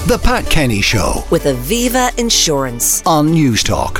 The Pat Kenny Show with Aviva Insurance on Newstalk.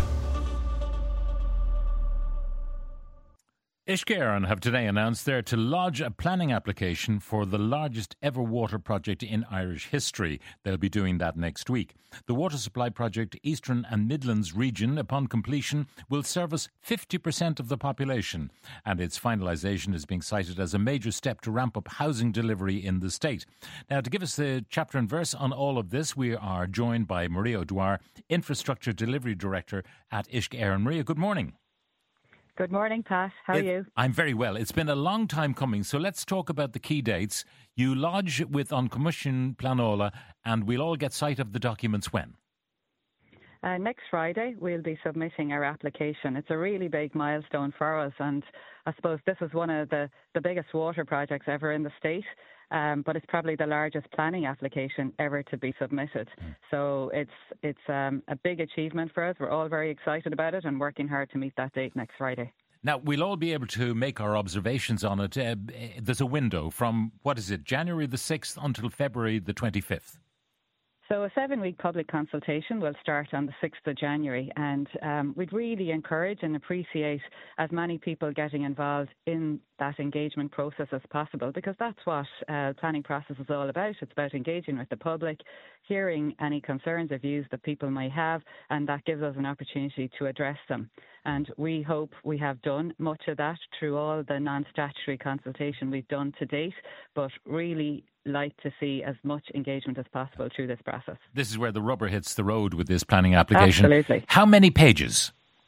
Uisce Éireann have today announced they're to lodge a planning application for the largest ever water project in Irish history. They'll be doing that next week. The water supply project Eastern and Midlands region, upon completion, will service 50% of the population, and its finalisation is being cited as a major step to ramp up housing delivery in the state. Now, to give us the chapter and verse on all of this, we are joined by Maria O'Dwyer, Infrastructure Delivery Director at Uisce Éireann. Maria, good morning. Good morning, Pat. How are you? I'm very well. It's been a long time coming, so let's talk about the key dates. You lodge with An Commission Planola, and we'll all get sight of the documents when? Next Friday, we'll be submitting our application. It's a really big milestone for us, and I suppose this is one of the biggest water projects ever in the state. But it's probably the largest planning application ever to be submitted. So it's a big achievement for us. We're all very excited about it and working hard to meet that date next Friday. Now, we'll all be able to make our observations on it. There's a window from, January the 6th until February the 25th. So a 7-week public consultation will start on the 6th of January, and we'd really encourage and appreciate as many people getting involved in that engagement process as possible, because that's what planning process is all about. It's about engaging with the public, hearing any concerns or views that people may have, and that gives us an opportunity to address them. And we hope we have done much of that through all the non-statutory consultation we've done to date, but really like to see as much engagement as possible through this process. This is where the rubber hits the road with this planning application. Absolutely. How many pages?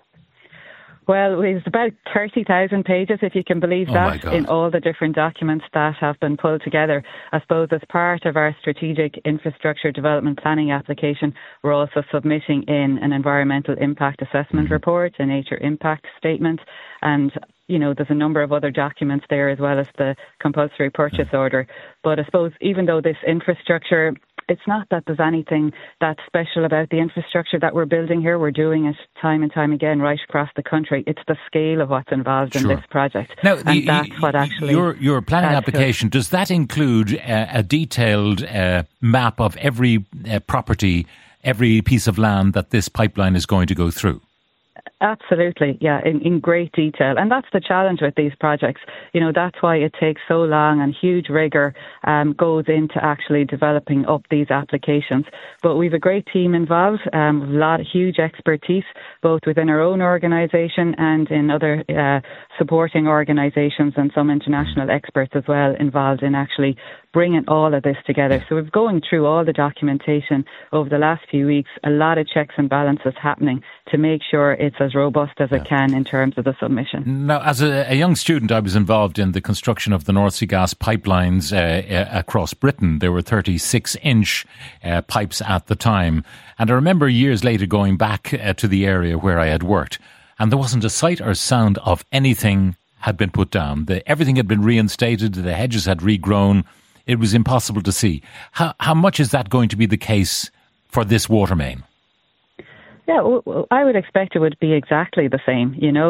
Well, it's about 30,000 pages, if you can believe that, in all the different documents that have been pulled together. I suppose as part of our strategic infrastructure development planning application, we're also submitting in an environmental impact assessment report, a nature impact statement, and there's a number of other documents there as well as the compulsory purchase order. But I suppose even though this infrastructure, it's not that there's anything that's special about the infrastructure that we're building here. We're doing it time and time again right across the country. It's the scale of what's involved in this project. Now, that's what actually... Your planning application, does that include a detailed map of every property, every piece of land that this pipeline is going to go through? Absolutely, yeah, in great detail. And that's the challenge with these projects. That's why it takes so long and huge rigour goes into actually developing up these applications. But we've a great team involved, a lot of huge expertise, both within our own organisation and in other supporting organisations, and some international experts as well involved in actually bringing all of this together. So we're going through all the documentation over the last few weeks, a lot of checks and balances happening to make sure it's as robust as it can in terms of the submission. Now, as a young student, I was involved in the construction of the North Sea gas pipelines across Britain. There were 36-inch pipes at the time. And I remember years later going back to the area where I had worked, and there wasn't a sight or sound of anything had been put down. Everything had been reinstated, the hedges had regrown. It was impossible to see. How much is that going to be the case for this water main? Yeah, well, I would expect it would be exactly the same.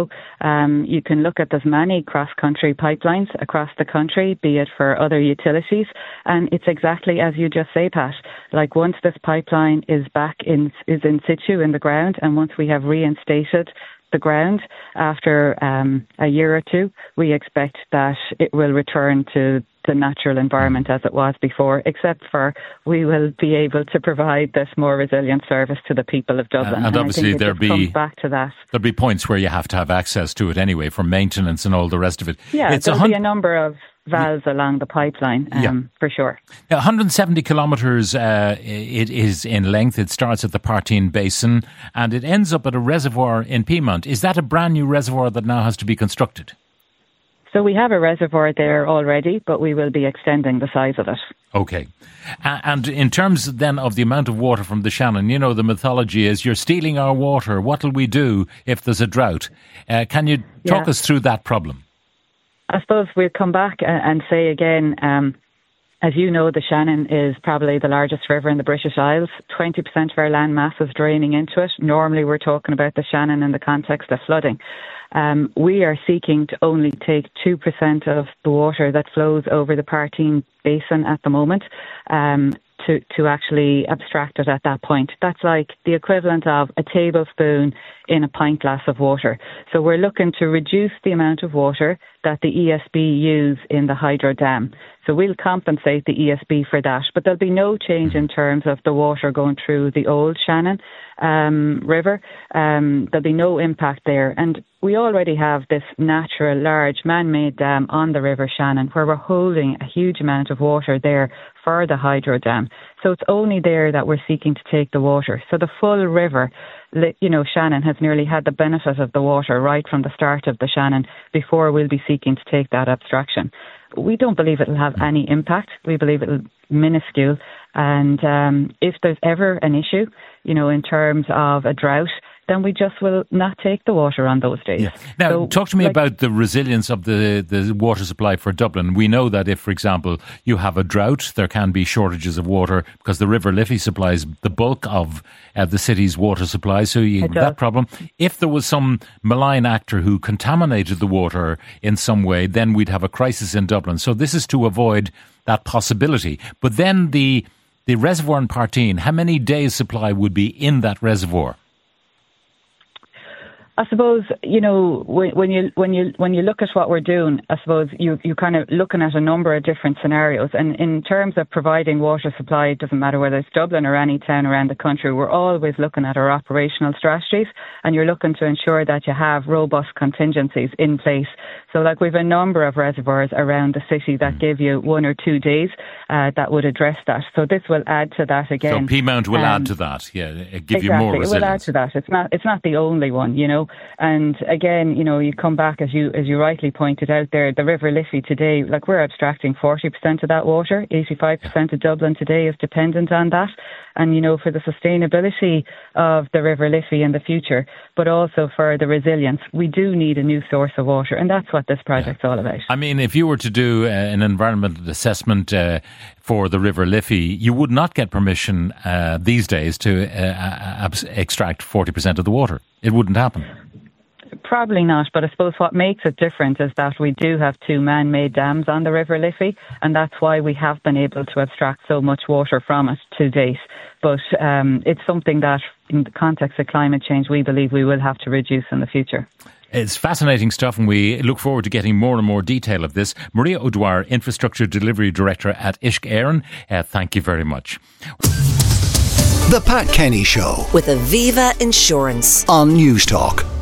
You can look at there's many cross-country pipelines across the country, be it for other utilities, and it's exactly as you just say, Pat. Like once this pipeline is in situ in the ground, and once we have reinstated the ground after a year or two, we expect that it will return to the natural environment as it was before, except for we will be able to provide this more resilient service to the people of Dublin. And obviously I think comes back to that. There'll be points where you have to have access to it anyway for maintenance and all the rest of it. Yeah, there'll be a number of valves along the pipeline, for sure. 170 kilometres it is in length. It starts at the Partine Basin and it ends up at a reservoir in Piedmont. Is that a brand new reservoir that now has to be constructed? So we have a reservoir there already, but we will be extending the size of it. Okay. And in terms then of the amount of water from the Shannon, the mythology is you're stealing our water. What will we do if there's a drought? Can you talk us through that problem? I suppose we'll come back and say again, as you know, the Shannon is probably the largest river in the British Isles. 20% of our land mass is draining into it. Normally we're talking about the Shannon in the context of flooding. We are seeking to only take 2% of the water that flows over the Partine Basin at the moment to actually abstract it at that point. That's like the equivalent of a tablespoon in a pint glass of water. So we're looking to reduce the amount of water that the ESB use in the hydro dam. So we'll compensate the ESB for that, but there'll be no change in terms of the water going through the old Shannon River. There'll be no impact there. And we already have this natural, large, man-made dam on the River Shannon where we're holding a huge amount of water there for the hydro dam. So it's only there that we're seeking to take the water. So the full river, Shannon has nearly had the benefit of the water right from the start of the Shannon before we'll be seeking to take that abstraction. We don't believe it'll have any impact. We believe it'll be minuscule. And if there's ever an issue, in terms of a drought, then we just will not take the water on those days. Yeah. Now, talk to me about the resilience of the water supply for Dublin. We know that if, for example, you have a drought, there can be shortages of water because the River Liffey supplies the bulk of the city's water supply. So you have that problem. If there was some malign actor who contaminated the water in some way, then we'd have a crisis in Dublin. So this is to avoid that possibility. But then the reservoir in Parteen, how many days' supply would be in that reservoir? I suppose, when you look at what we're doing, I suppose you're kind of looking at a number of different scenarios. And in terms of providing water supply, it doesn't matter whether it's Dublin or any town around the country, we're always looking at our operational strategies, and you're looking to ensure that you have robust contingencies in place. So we've a number of reservoirs around the city that give you 1 or 2 days that would address that. So this will add to that again. So Peamount will add to that, give you more resilience. It will add to that. It's not the only one, And again, you come back, as you rightly pointed out there, the River Liffey today, we're abstracting 40% of that water. 85% of Dublin today is dependent on that. And, for the sustainability of the River Liffey in the future, but also for the resilience, we do need a new source of water. And that's what this project's all about. I mean, if you were to do an environmental assessment for the River Liffey, you would not get permission these days to extract 40% of the water. It wouldn't happen. Probably not, but I suppose what makes it different is that we do have 2 man-made dams on the River Liffey, and that's why we have been able to abstract so much water from it to date. But it's something that, in the context of climate change, we believe we will have to reduce in the future. It's fascinating stuff, and we look forward to getting more and more detail of this. Maria O'Dwyer, Infrastructure Delivery Director at Uisce Éireann, thank you very much. The Pat Kenny Show with Aviva Insurance on News Talk.